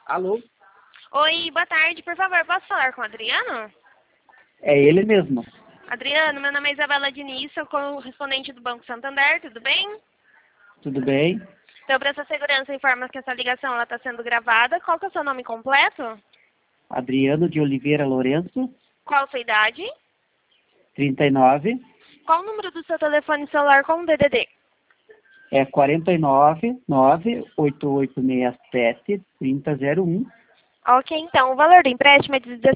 Alô? Oi, boa tarde. Por favor, posso falar com o Adriano? É ele mesmo. Adriano, meu nome é Isabela Diniz, sou correspondente do Banco Santander, tudo bem? Tudo bem? Então, para essa segurança, informa que essa ligação está sendo gravada. Qual que é o seu nome completo? Adriano de Oliveira Lourenço, Qual a sua idade? 39, Qual o número do seu telefone celular com DDD? é 49 98867 3001. Ok, então, o valor do empréstimo é de R$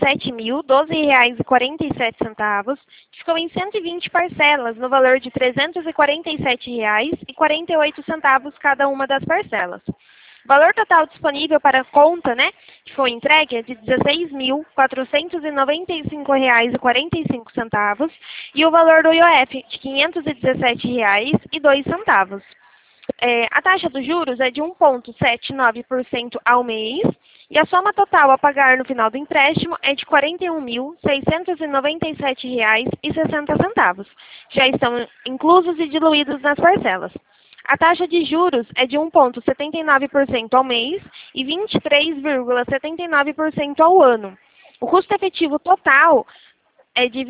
17.012,47. Ficou em 120 parcelas, no valor de R$ 347,48 cada uma das parcelas. O valor total disponível para conta, que foi entregue é de R$ 16.495,45 e o valor do IOF de R$ 517,02. A taxa dos juros é de 1,79% ao mês e a soma total a pagar no final do empréstimo é de R$ 41.697,60. Já estão inclusos e diluídos nas parcelas. A taxa de juros é de 1,79% ao mês e 23,79% ao ano. O custo efetivo total é de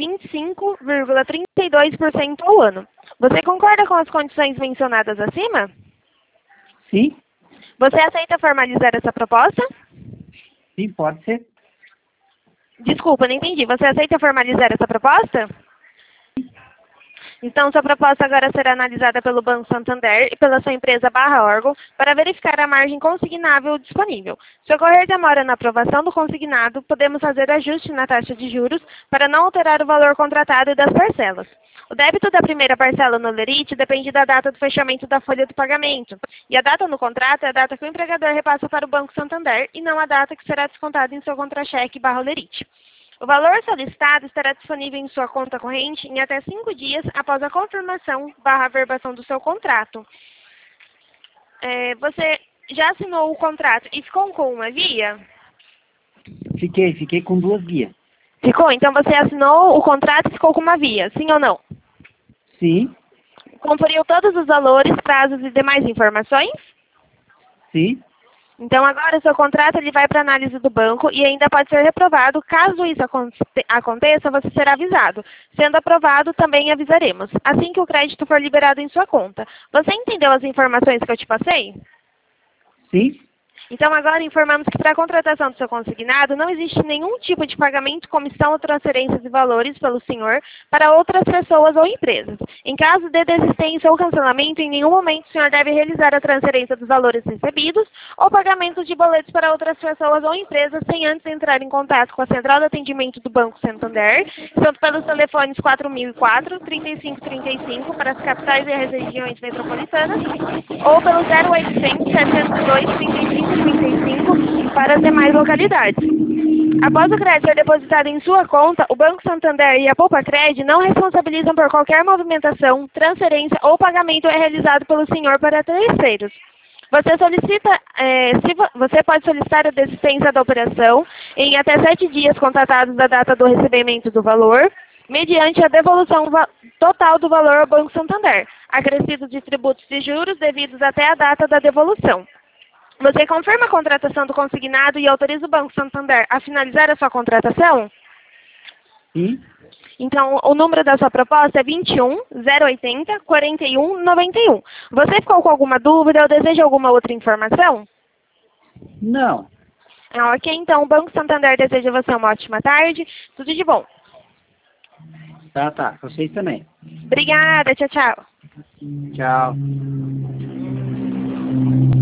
25,32% ao ano. Você concorda com as condições mencionadas acima? Sim? Você aceita formalizar essa proposta? Sim, pode ser. Desculpa, não entendi. Você aceita formalizar essa proposta? Então, sua proposta agora será analisada pelo Banco Santander e pela sua empresa /órgão para verificar a margem consignável disponível. Se ocorrer demora na aprovação do consignado, podemos fazer ajuste na taxa de juros para não alterar o valor contratado e das parcelas. O débito da primeira parcela no Lerite depende da data do fechamento da folha do pagamento. E a data no contrato é a data que o empregador repassa para o Banco Santander e não a data que será descontada em seu contra-cheque /Lerite. O valor solicitado estará disponível em sua conta corrente em até 5 dias após a confirmação /averbação do seu contrato. Você já assinou o contrato e ficou com uma via? Fiquei com 2 guias. Ficou? Então você assinou o contrato e ficou com uma via, sim ou não? Sim? Conferiu todos os valores, prazos e demais informações? Sim? Então, agora o seu contrato ele vai para análise do banco e ainda pode ser reprovado. Caso isso aconteça, você será avisado. Sendo aprovado, também avisaremos, assim que o crédito for liberado em sua conta. Você entendeu as informações que eu te passei? Sim? Então, agora informamos que para a contratação do seu consignado não existe nenhum tipo de pagamento, comissão ou transferência de valores pelo senhor para outras pessoas ou empresas. Em caso de desistência ou cancelamento, em nenhum momento o senhor deve realizar a transferência dos valores recebidos ou pagamento de boletos para outras pessoas ou empresas sem antes entrar em contato com a Central de Atendimento do Banco Santander, tanto pelos telefones 4004, 3535 para as capitais e as regiões metropolitanas, ou pelo 0800 702 3535 para as demais localidades. Após o crédito ser depositado em sua conta, o Banco Santander e a Poupa-Cred não responsabilizam por qualquer movimentação, transferência ou pagamento realizado pelo senhor para terceiros. Você pode solicitar a desistência da operação em até 7 dias contados da data do recebimento do valor, mediante a devolução total do valor ao Banco Santander, acrescido de tributos e juros devidos até a data da devolução. Você confirma a contratação do consignado e autoriza o Banco Santander a finalizar a sua contratação? Sim? Então, o número da sua proposta é 21 080 41 91. Você ficou com alguma dúvida ou deseja alguma outra informação? Não. Ok, então o Banco Santander deseja a você uma ótima tarde. Tudo de bom. Tá. Vocês também. Obrigada, tchau, tchau. Tchau.